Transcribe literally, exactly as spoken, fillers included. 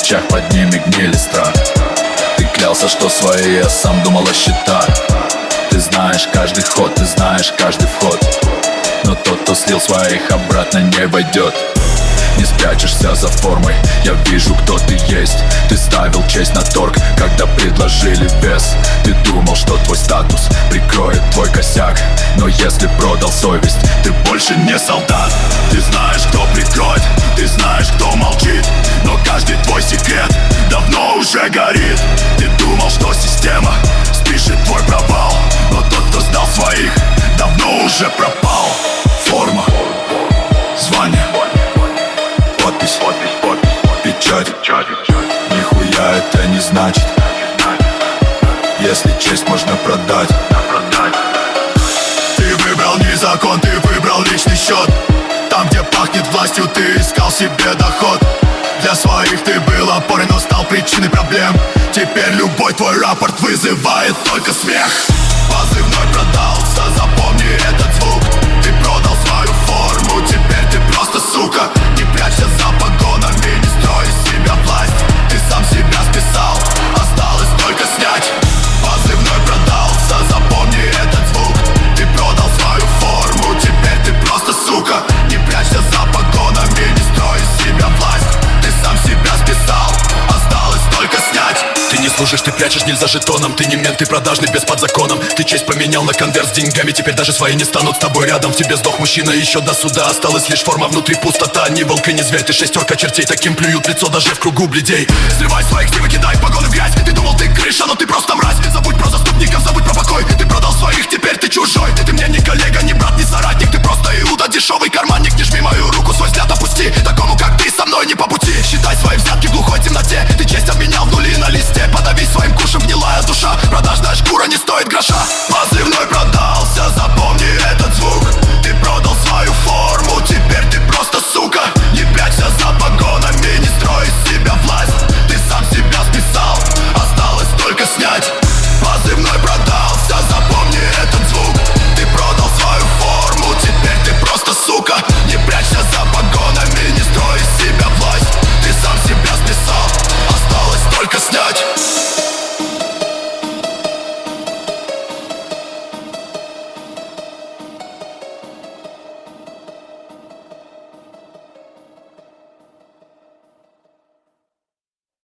плечах под ними гнили страх. Ты клялся, что свои, я сам думал о счетах. Ты знаешь каждый ход, ты знаешь каждый вход, но тот, кто слил своих, обратно не войдет. Не спрячешься за формой, я вижу, кто ты есть. Ты ставил честь на торг, когда предложили вес. Ты думал, что твой статус прикроет твой косяк, но если продал совесть, ты больше не солдат. Ты знаешь, кто прикроет, ты знаешь, кто молчит, но каждый твой секрет давно уже горит. Ты думал, что система спишет твой провал, но тот, кто сдал своих, давно уже пропал. Форма, звание, подпись, печать, нихуя это не значит, если честь можно продать. Ты выбрал не закон, ты выбрал личный счет. Там, где пахнет властью, ты искал себе доход. Для своих ты был опорой, но стал причиной проблем. Теперь любой твой рапорт вызывает только смех. Позывной продался, запомни этот звук. Ты продал свою форму, теперь ты просто сука. Не прячься за погонами, не строй из себя власть. Ты сам себя списал, осталось только снять. Позывной продался, запомни этот звук. Ты продал свою форму, теперь ты просто сука. Не прячься за погонами, не строй из себя власть. Ты сам себя списал, осталось только снять. Ты не служишь, ты прячешь не за жетоном. Ты не мент, ты продажный, без под законом. Ты честь поменял на конверт с деньгами. Теперь даже свои не станут с тобой рядом. В тебе сдох мужчина, еще до суда осталась лишь форма, внутри пустота. Ни волк и не зверь, ты шестерка чертей. Таким плюют в лицо даже в кругу бледей. Срывай своих, не выкидай погоны в грязь. Ты думал, ты крыша, но ты просто мразь. Забудь про заступников, забудь про покой. Ты продал своих, теперь ты чужой. Ты мне не коллега, не брат, не соратник. Ты просто Иуда, дешевый карманник. Не жми мою руку, свой взгляд опусти. Такому, как ты, со мной не по пути. Считай свои взятки в глухой темноте. Ты честь обменял в нули на листе. Подавись своим кушем, гнилая душа. Продажная шкура не стоит гроша.